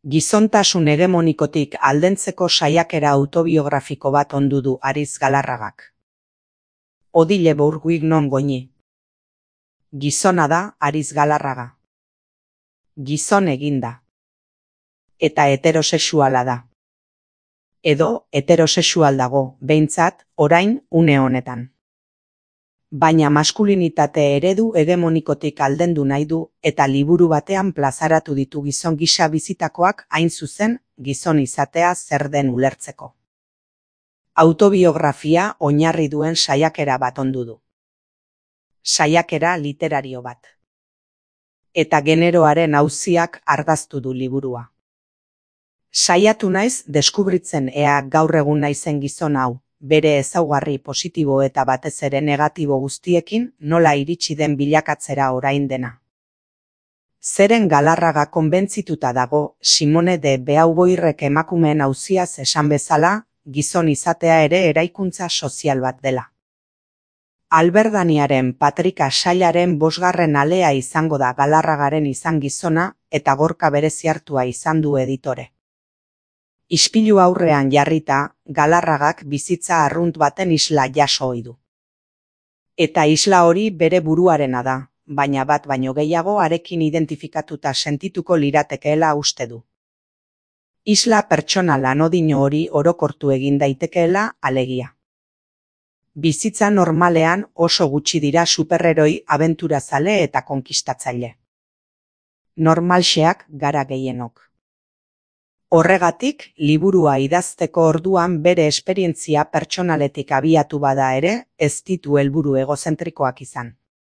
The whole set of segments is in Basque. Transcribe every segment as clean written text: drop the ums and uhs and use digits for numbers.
Gizontasun hegemonikotik aldentzeko saiakera autobiografiko bat ondu du Aritz Galarragak. Odile Bourguig non goñi. Gizona da Aritz Galarraga. Gizon eginda. Eta heterosexuala da. Edo heterosexual dago, behintzat, orain, une honetan. Baina maskulinitate eredu hegemonikotik aldendu nahi du eta liburu batean plazaratu ditu gizon gisa bizitakoak hain zuzen gizon izatea zer den ulertzeko. Autobiografia oinarri duen saiakera bat ondu du. Saiakera literario bat. Eta generoaren auziak ardaztu du liburua. Saiatu naiz deskubritzen ea gaur egun naizen gizon hau, bere ezaugarri positibo eta batez ere negatibo guztiekin nola iritsi den bilakatzera orain dena. Zeren Galarraga konbentzituta dago Simone de Beauvoirrek emakumeen auziaz esan bezala, gizon izatea ere eraikuntza sozial bat dela. Alberdaniaren Patrika sailaren 5. alea izango da Galarragaren izan gizona eta Gorka bereziartua izan du editore. Ispilu aurrean jarrita, Galarragak bizitza arrunt baten isla jaso ohi du. Eta isla hori bere buruarena da, baina bat baino gehiago harekin identifikatuta sentituko liratekeela uste du. Isla pertsonal anodino hori orokortu egin daitekeela alegia. Bizitza normalean oso gutxi dira superheroi abenturazale eta konkistatzaile. Normalxeak gara gehienok. Horregatik, liburua idazteko orduan bere esperientzia pertsonaletik abiatu bada ere, ez ditu helburu egozentrikoak izan.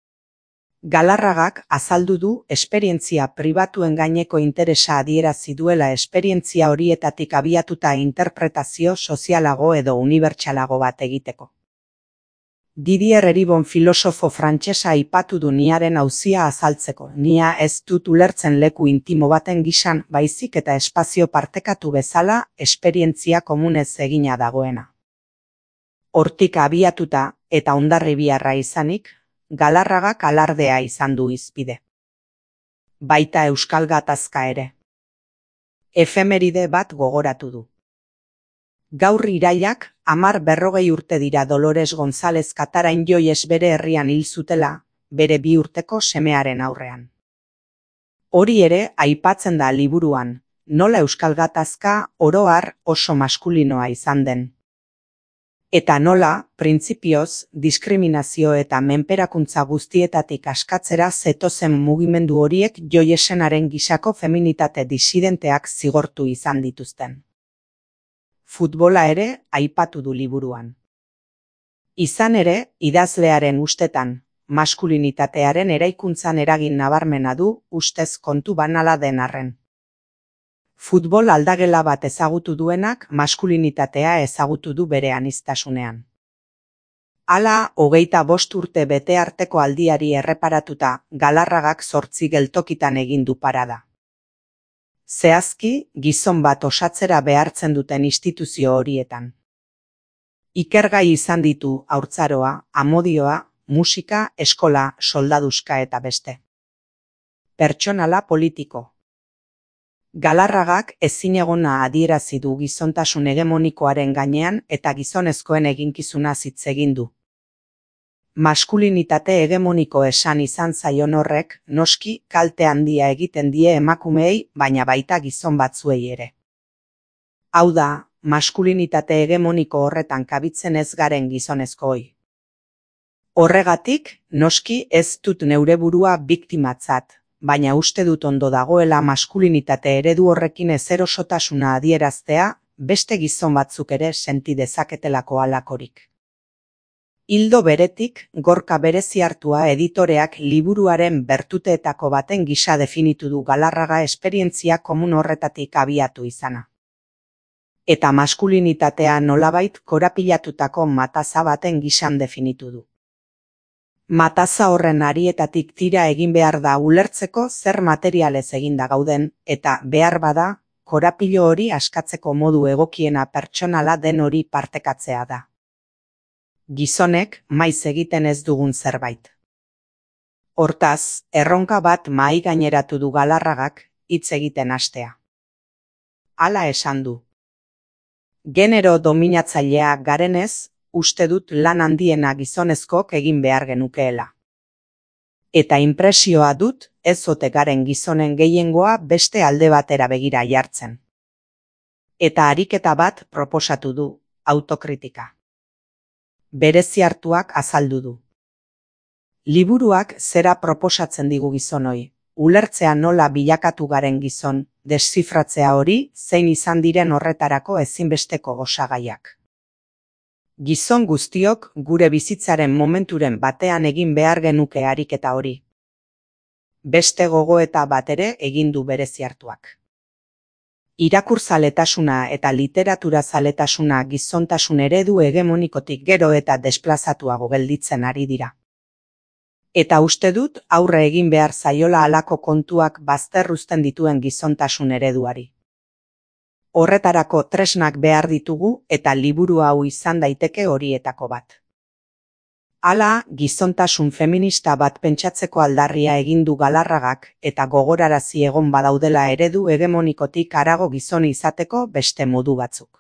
Galarragak azaldu du esperientzia pribatuen gaineko interesa adierazi duela esperientzia horietatik abiatuta interpretazio sozialago edo unibertsalago bat egiteko. Didier Eribon filosofo frantsesa aipatu du niaren auzia azaltzeko. Nia ez dut ulertzen leku intimo baten gisan, baizik eta espazio partekatu bezala esperientzia komunez egina dagoena. Hortik abiatuta eta hondarribiarra izanik, Galarragak alardea izan du hizpide. Baita euskal gatazka ere. Efemeride bat gogoratu du. Gaur irailak, 40 urte dira Dolores González Katarain Joyes bere herrian hil zutela, bere 2 urteko semearen aurrean. Hori ere aipatzen da liburuan, nola euskal gatazka oro har oso maskulinoa izan den. Eta nola, printzipioz, diskriminazio eta menperakuntza guztietatik askatzera zetozen mugimendu horiek Joyesenaren gisako feminitate disidenteak zigortu izan dituzten. Futbola ere aipatu du liburuan. Izan ere, idazlearen ustetan, maskulinitatearen eraikuntzan eragin nabarmena du ustez kontu banala den arren. Futbol aldagela bat ezagutu duenak maskulinitatea ezagutu du bere aniztasunean. Hala, 25 urte bete arteko aldiari erreparatuta, Galarragak 8 geltokitan egin du parada. Zehazki, gizon bat osatzera behartzen duten instituzio horietan. Ikergai izan ditu haurtzaroa, amodioa, musika, eskola, soldaduska eta beste. Pertsonala politiko. Galarragak ezinegona adierazi du gizontasun hegemonikoaren gainean eta gizonezkoen eginkizuna hitz egin du. Maskulinitate hegemoniko esan izan zaion horrek, noski kalte handia egiten die emakumeei, baina baita gizon batzuei ere. Hau da, maskulinitate hegemoniko horretan kabitzen ez garen gizonezkooi. Horregatik, noski ez dut neure burua biktimatzat, baina uste dut ondo dagoela maskulinitate eredu horrekin ezerosotasuna adieraztea, beste gizon batzuk ere senti dezaketelako halakorik. Ildo beretik, Gorka bereziartua editoreak liburuaren bertuteetako baten gisa definitu du Galarraga esperientzia komun horretatik abiatu izana. Eta maskulinitatea nolabait korapilatutako mataza baten gisan definitu du. Mataza horren arietatik tira egin behar da ulertzeko zer materialez eginda gauden, eta behar bada, korapilo hori askatzeko modu egokiena pertsonala den hori partekatzea da. Gizonek maiz egiten ez dugun zerbait. Hortaz, erronka bat mahai gaineratu du Galarragak hitz egiten hastea. Hala esan du. Genero dominatzailea garenez, uste dut lan handiena gizonezkok egin behar genukeela. Eta inpresioa dut, ez ote garen gizonen gehiengoa beste alde batera begira jartzen. Eta ariketa bat proposatu du, autokritika. Bereziartuak azaldu du. Liburuak zera proposatzen digu gizonoi, ulertzea nola bilakatu garen gizon, deszifratzea hori zein izan diren horretarako ezinbesteko osagaiak. Gizon guztiok gure bizitzaren momenturen batean egin behar genuke ariketa hori. Beste gogoeta bat ere egin du Bereziartuak. Irakurzaletasuna eta literaturazaletasuna gizontasun eredu hegemonikotik gero eta desplazatuago gelditzen ari dira. Eta uste dut aurre egin behar zaiola halako kontuak bazterruzten dituen gizontasun ereduari. Horretarako tresnak behar ditugu eta liburu hau izan daiteke horietako bat. Hala, gizontasun feminista bat pentsatzeko aldarria egin du Galarragak eta gogorarazi egon badaudela eredu hegemonikotik harago gizon izateko beste modu batzuk.